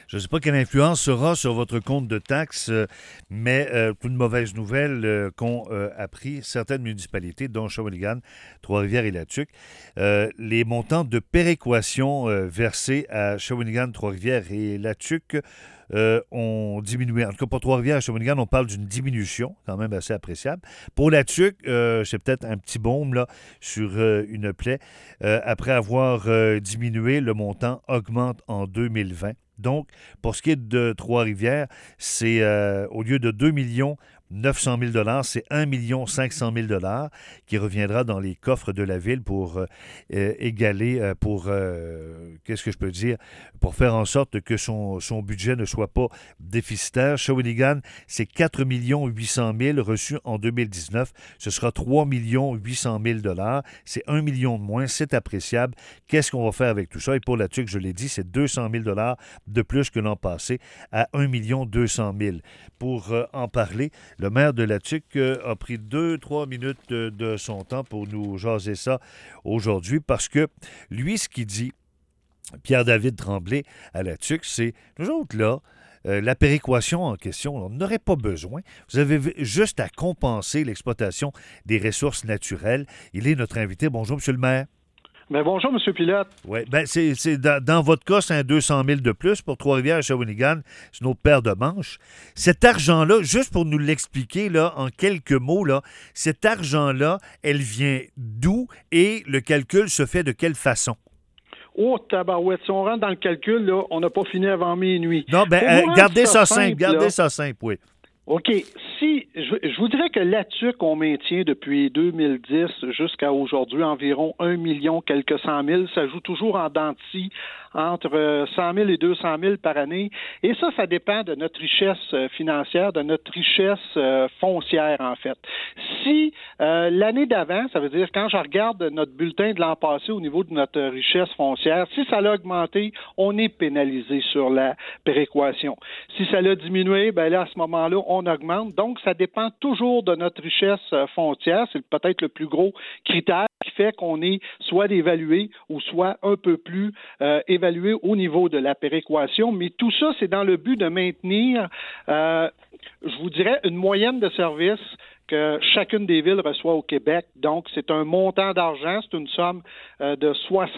Je ne sais pas quelle influence sera sur votre compte de taxes, mais une mauvaise nouvelle qu'ont appris certaines municipalités, dont Shawinigan, Trois-Rivières et Latuc. Les montants de péréquation versés à Shawinigan, Trois-Rivières et Latuc ont diminué. En tout cas, pour Trois-Rivières et Shawinigan, on parle d'une diminution quand même assez appréciable. Pour Latuc, c'est peut-être un petit baume là, sur une plaie. Après avoir diminué, le montant augmente en 2020. Donc, pour ce qui est de Trois-Rivières, c'est au lieu de 2 900 000 c'est 1 500 000 qui reviendra dans les coffres de la ville pour égaler, qu'est-ce que je peux dire, pour faire en sorte que son budget ne soit pas déficitaire. Shawinigan, c'est 4 800 000 reçus en 2019. Ce sera 3 800 000 C'est 1 million de moins. C'est appréciable. Qu'est-ce qu'on va faire avec tout ça? Et pour la TUC, je l'ai dit, c'est 200 000 de plus que l'an passé à 1 200 000 Pour en parler, le maire de Latuc a pris 2-3 minutes de son temps pour nous jaser ça aujourd'hui parce que lui, ce qu'il dit, Pierre-David Tremblay à Latuc, c'est nous autres là, la péréquation en question, on n'aurait pas besoin. Vous avez juste à compenser l'exploitation des ressources naturelles. Il est notre invité. Bonjour, M. le maire. Bien, bonjour, M. Pilote. Oui, bien, dans votre cas, c'est un 200 000 de plus pour Trois-Rivières et Shawinigan. C'est une autre paire de manches. Cet argent-là, juste pour nous l'expliquer là, en quelques mots, là, cet argent-là, elle vient d'où et le calcul se fait de quelle façon? Oh, tabarouette, si on rentre dans le calcul, là, on n'a pas fini avant minuit. Non, bien, gardez ça simple, oui. OK. Si je vous dirais que là-dessus qu'on maintient depuis 2010 jusqu'à aujourd'hui environ 1 million quelques 100 000, ça joue toujours en dents de scie entre 100 000 et 200 000 par année. Et ça dépend de notre richesse financière, de notre richesse foncière, en fait. Si l'année d'avant, ça veut dire quand je regarde notre bulletin de l'an passé au niveau de notre richesse foncière, si ça l'a augmenté, on est pénalisé sur la péréquation. Si ça l'a diminué, bien là, à ce moment-là, on augmente. Donc, ça dépend toujours de notre richesse foncière. C'est peut-être le plus gros critère qui fait qu'on est soit évalué ou soit un peu plus évalué au niveau de la péréquation. Mais tout ça, c'est dans le but de maintenir, je vous dirais, une moyenne de services que chacune des villes reçoit au Québec. Donc, c'est un montant d'argent, c'est une somme de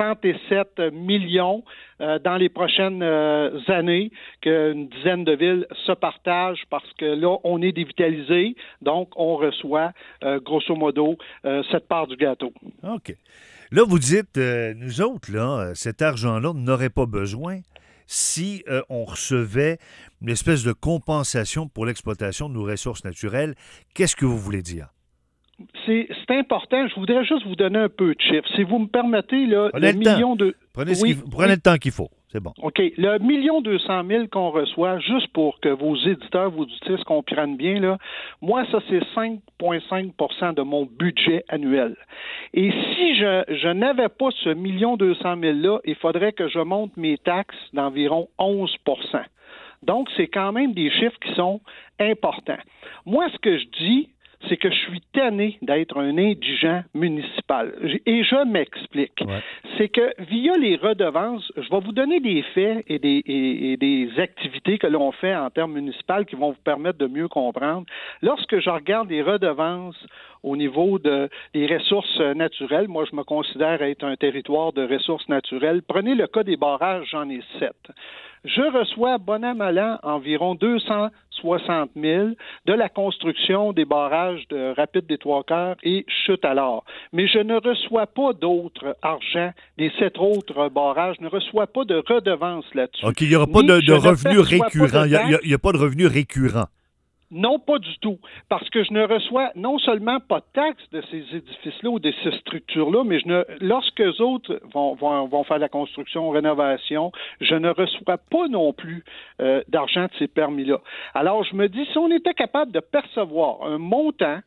67 millions dans les prochaines années qu'une dizaine de villes se partagent parce que là, on est dévitalisé, donc on reçoit, grosso modo, cette part du gâteau. OK. Là, vous dites, nous autres, là, cet argent-là, on n'aurait pas besoin si on recevait une espèce de compensation pour l'exploitation de nos ressources naturelles. Qu'est-ce que vous voulez dire? C'est important. Je voudrais juste vous donner un peu de chiffres. Si vous me permettez, là, le million de... Prenez le temps qu'il faut. C'est bon. OK. Le 1 200 000 qu'on reçoit, juste pour que vos éditeurs, vos auditrices comprennent bien, là, moi, ça, c'est 5,5 de mon budget annuel. Et si je n'avais pas ce 1 200 000-là, il faudrait que je monte mes taxes d'environ 11 Donc, c'est quand même des chiffres qui sont importants. Moi, ce que je dis, c'est que je suis tanné d'être un indigent municipal. Et je m'explique. Ouais. C'est que via les redevances, je vais vous donner des faits et des activités que l'on fait en termes municipaux qui vont vous permettre de mieux comprendre. Lorsque je regarde les redevances au niveau des ressources naturelles, moi, je me considère être un territoire de ressources naturelles. Prenez le cas des barrages, j'en ai 7. Je reçois, bon an, mal an, environ 260 000 de la construction des barrages de Rapide des Trois-Cœurs et Chute-à-l'Or. Mais je ne reçois pas d'autres argent des 7 autres barrages, je ne reçois pas de redevances là-dessus. OK, il n'y aura pas de revenus récurrents. Il n'y a pas de revenus récurrents. Non, pas du tout. Parce que je ne reçois non seulement pas de taxes de ces édifices-là ou de ces structures-là, mais lorsque les autres vont faire la construction, rénovation, je ne reçois pas non plus d'argent de ces permis-là. Alors, je me dis, si on était capable de percevoir un montant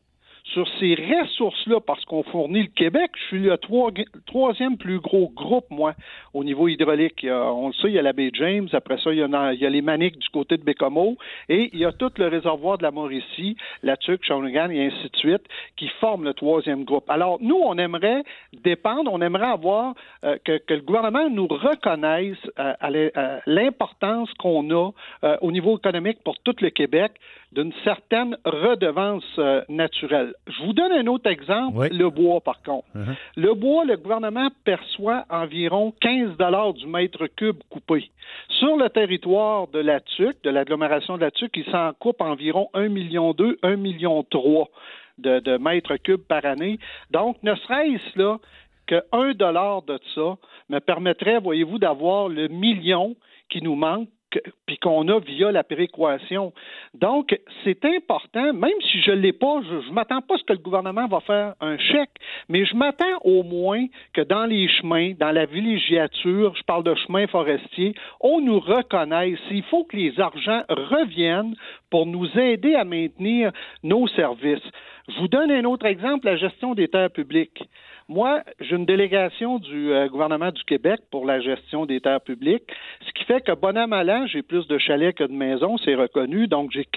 sur ces ressources-là, parce qu'on fournit le Québec. Je suis le troisième plus gros groupe, moi, au niveau hydraulique. On le sait, il y a la baie James, après ça, il y a les Maniques du côté de Bécomo, et il y a tout le réservoir de la Mauricie, la Tuque, Shawinigan, et ainsi de suite, qui forment le troisième groupe. Alors, nous, on aimerait dépendre, on aimerait avoir que le gouvernement nous reconnaisse à l'importance qu'on a au niveau économique pour tout le Québec d'une certaine redevance naturelle. Je vous donne un autre exemple, oui. Le bois, par contre. Uh-huh. Le bois, le gouvernement perçoit environ 15 $ du mètre cube coupé. Sur le territoire de la Tuque, de l'agglomération de la Tuque, il s'en coupe environ 1,2 million, 1,3 million de mètres cubes par année. Donc, ne serait-ce là que 1 $ de ça me permettrait, voyez-vous, d'avoir le million qui nous manque puis qu'on a via la péréquation. Donc, c'est important, même si je ne l'ai pas, je ne m'attends pas à ce que le gouvernement va faire un chèque, mais je m'attends au moins que dans les chemins, dans la villégiature, je parle de chemins forestiers, on nous reconnaisse. Il faut que les argents reviennent pour nous aider à maintenir nos services. Je vous donne un autre exemple, la gestion des terres publiques. Moi, j'ai une délégation du gouvernement du Québec pour la gestion des terres publiques, ce qui fait que bon an, mal an, j'ai plus de chalets que de maisons, c'est reconnu, donc j'ai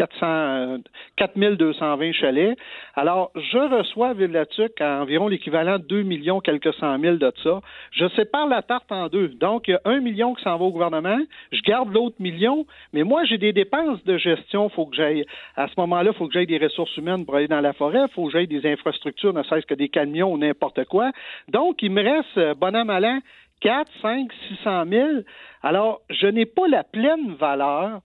4220 chalets. Alors, je reçois à Ville-la-Tuque environ l'équivalent de 2 millions, quelques 100 000 de ça. Je sépare la tarte en deux. Donc, il y a 1 million qui s'en va au gouvernement, je garde l'autre million, mais moi, j'ai des dépenses de gestion, faut que j'aille, à ce moment-là, il faut que j'aille des ressources humaines pour aller dans la forêt, il faut que j'aille des infrastructures, ne serait-ce que des camions ou n'importe quoi. Donc, il me reste, bon an, mal an, 4, 5, 600 000. Alors, je n'ai pas la pleine valeur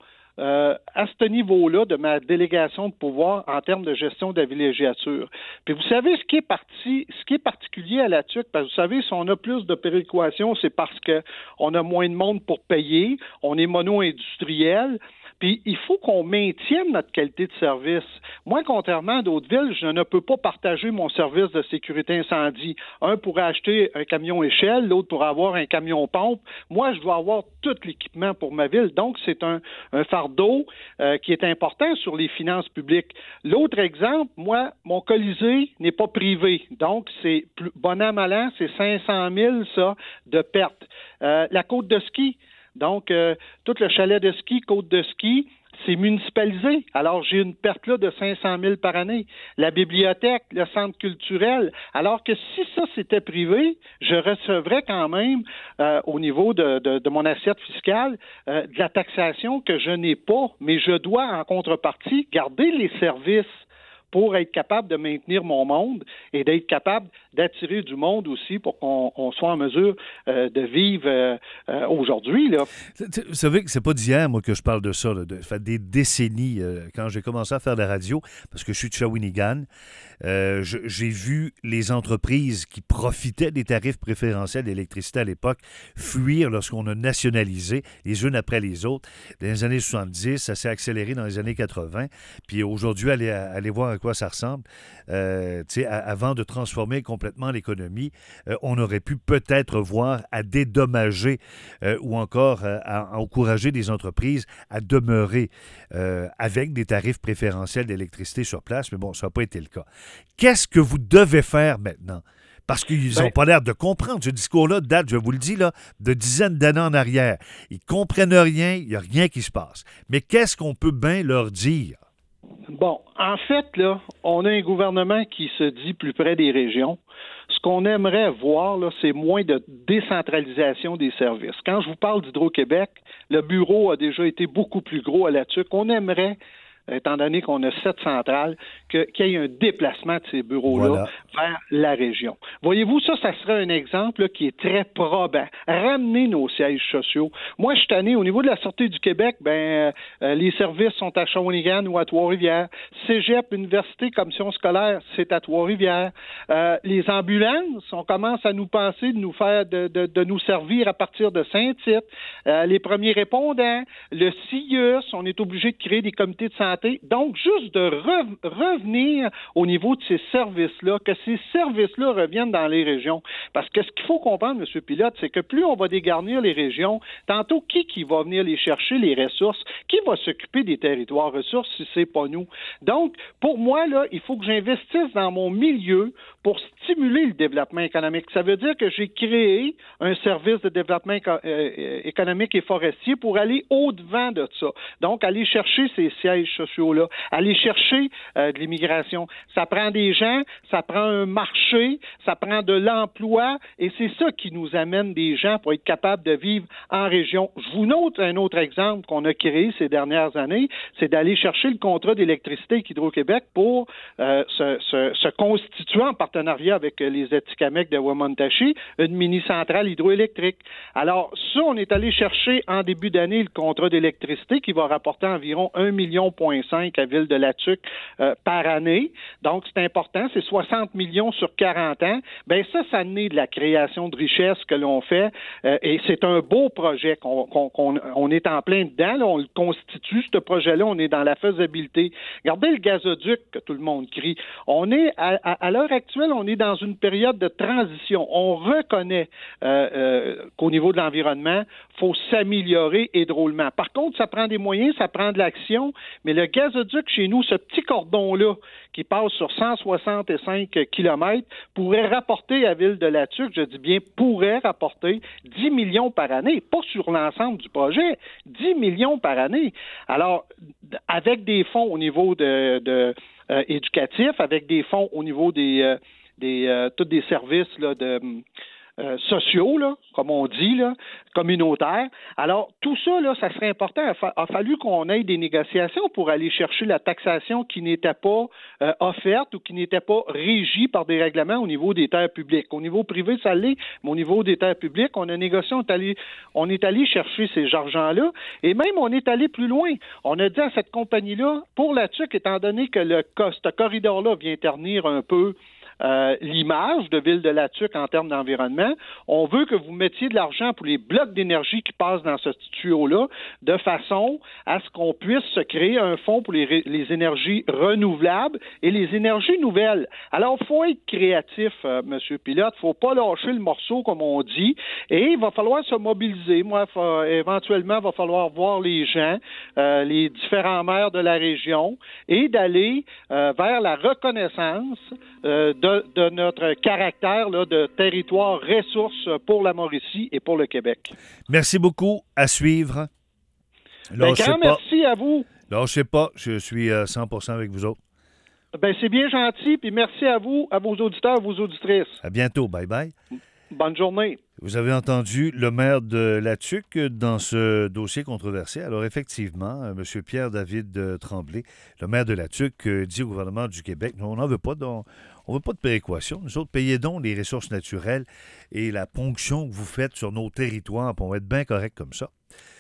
à ce niveau-là de ma délégation de pouvoir en termes de gestion de la villégiature. Puis vous savez, ce qui est particulier à la Tuque, parce que vous savez, si on a plus de péréquation, c'est parce qu'on a moins de monde pour payer, on est mono-industriel. Puis, il faut qu'on maintienne notre qualité de service. Moi, contrairement à d'autres villes, je ne peux pas partager mon service de sécurité incendie. Un pourrait acheter un camion échelle, l'autre pourrait avoir un camion pompe. Moi, je dois avoir tout l'équipement pour ma ville. Donc, c'est un fardeau qui est important sur les finances publiques. L'autre exemple, moi, mon Colisée n'est pas privé. Donc, c'est bon an, mal an, c'est 500 000, ça, de pertes. La côte de ski, donc, tout le chalet de ski, côte de ski, c'est municipalisé. Alors, j'ai une perte là de 500 000 par année. La bibliothèque, le centre culturel. Alors que si ça, c'était privé, je recevrais quand même, au niveau de mon assiette fiscale, de la taxation que je n'ai pas, mais je dois, en contrepartie, garder les services pour être capable de maintenir mon monde et d'être capable d'attirer du monde aussi pour qu'on soit en mesure de vivre aujourd'hui, là. Vous savez que c'est pas d'hier, moi, que je parle de ça, là, de fait des décennies. Quand j'ai commencé à faire de la radio, parce que je suis de Shawinigan, j'ai vu les entreprises qui profitaient des tarifs préférentiels d'électricité à l'époque fuir lorsqu'on a nationalisé les unes après les autres. Dans les années 70, ça s'est accéléré dans les années 80. Puis aujourd'hui, allez voir à quoi ça ressemble. Avant de transformer complètement l'économie, on aurait pu peut-être voir à dédommager ou encore à encourager des entreprises à demeurer avec des tarifs préférentiels d'électricité sur place. Mais bon, ça n'a pas été le cas. Qu'est-ce que vous devez faire maintenant? Parce qu'ils n'ont pas l'air de comprendre. Ce discours-là date, je vous le dis, là, de dizaines d'années en arrière. Ils ne comprennent rien, il n'y a rien qui se passe. Mais qu'est-ce qu'on peut bien leur dire? Bon, en fait, là, on a un gouvernement qui se dit plus près des régions. Ce qu'on aimerait voir, là, c'est moins de décentralisation des services. Quand je vous parle d'Hydro-Québec, le bureau a déjà été beaucoup plus gros à la Tuque. On aimerait, étant donné qu'on a 7 centrales, qu'il y ait un déplacement de ces bureaux-là vers la région. Voyez-vous, ça serait un exemple là, qui est très probant. Ramener nos sièges sociaux. Moi, je suis tanné, au niveau de la Sûreté du Québec, les services sont à Shawinigan ou à Trois-Rivières. Cégep, université, commission scolaire, c'est à Trois-Rivières. Les ambulances, on commence à nous penser de nous faire, de nous servir à partir de Saint-Tite. Les premiers répondants, le CIUS, on est obligé de créer des comités de santé santé. Donc, juste de revenir au niveau de ces services-là, que ces services-là reviennent dans les régions. Parce que ce qu'il faut comprendre, M. Pilote, c'est que plus on va dégarnir les régions, tantôt, qui va venir les chercher, les ressources? Qui va s'occuper des territoires ressources si c'est pas nous? Donc, pour moi, là, il faut que j'investisse dans mon milieu pour stimuler le développement économique. Ça veut dire que j'ai créé un service de développement économique et forestier pour aller au-devant de ça. Donc, aller chercher ces sièges sociaux-là, aller chercher de l'immigration. Ça prend des gens, ça prend un marché, ça prend de l'emploi, et c'est ça qui nous amène des gens pour être capables de vivre en région. Je vous note un autre exemple qu'on a créé ces dernières années, c'est d'aller chercher le contrat d'électricité avec Hydro-Québec pour se constituer en partenariat avec les Atikamekw de Wamantashi, une mini-centrale hydroélectrique. Alors, ça, on est allé chercher en début d'année le contrat d'électricité qui va rapporter environ 1,5 million à Ville-de-la-Tuque par année. Donc, c'est important, c'est 60 millions sur 40 ans. Bien, ça naît de la création de richesse que l'on fait et c'est un beau projet qu'on est en plein dedans. Là, on le constitue, ce projet-là, on est dans la faisabilité. Regardez le gazoduc que tout le monde crie. On est, à l'heure actuelle, on est dans une période de transition. On reconnaît qu'au niveau de l'environnement, il faut s'améliorer et drôlement. Par contre, ça prend des moyens, ça prend de l'action, mais le gazoduc chez nous, ce petit cordon-là qui passe sur 165 kilomètres, pourrait rapporter à Ville-de-la-Tuque, je dis bien pourrait rapporter 10 millions par année, pas sur l'ensemble du projet, 10 millions par année. Alors, avec des fonds au niveau éducatif, avec des fonds au niveau tous des services là, sociaux, là, comme on dit, là, communautaires. Alors, tout ça, là, ça serait important. Il a fallu qu'on ait des négociations pour aller chercher la taxation qui n'était pas offerte ou qui n'était pas régie par des règlements au niveau des terres publiques. Au niveau privé, ça l'est, mais au niveau des terres publiques, on a négocié, on est allé chercher ces argents-là, et même on est allé plus loin. On a dit à cette compagnie-là, pour la TUC, étant donné que ce corridor-là vient ternir un peu l'image de Ville-de-la-Tuque en termes d'environnement. On veut que vous mettiez de l'argent pour les blocs d'énergie qui passent dans ce tuyau-là, de façon à ce qu'on puisse se créer un fonds pour les énergies renouvelables et les énergies nouvelles. Alors, il faut être créatif, M. Pilote. Il ne faut pas lâcher le morceau, comme on dit, et il va falloir se mobiliser. Moi, éventuellement, il va falloir voir les gens, les différents maires de la région, et d'aller vers la reconnaissance de notre caractère là, de territoire ressource pour la Mauricie et pour le Québec. Merci beaucoup. À suivre. Merci à vous. Lâchez pas. Je suis 100% avec vous autres. C'est bien gentil. Puis merci à vous, à vos auditeurs, à vos auditrices. À bientôt. Bye bye. Bonne journée. Vous avez entendu le maire de la TUC dans ce dossier controversé. Alors, effectivement, M. Pierre-David Tremblay, le maire de la TUC, dit au gouvernement du Québec, on n'en veut pas, on veut pas de péréquation. Nous autres, payez donc les ressources naturelles et la ponction que vous faites sur nos territoires, puis on va être bien correct comme ça.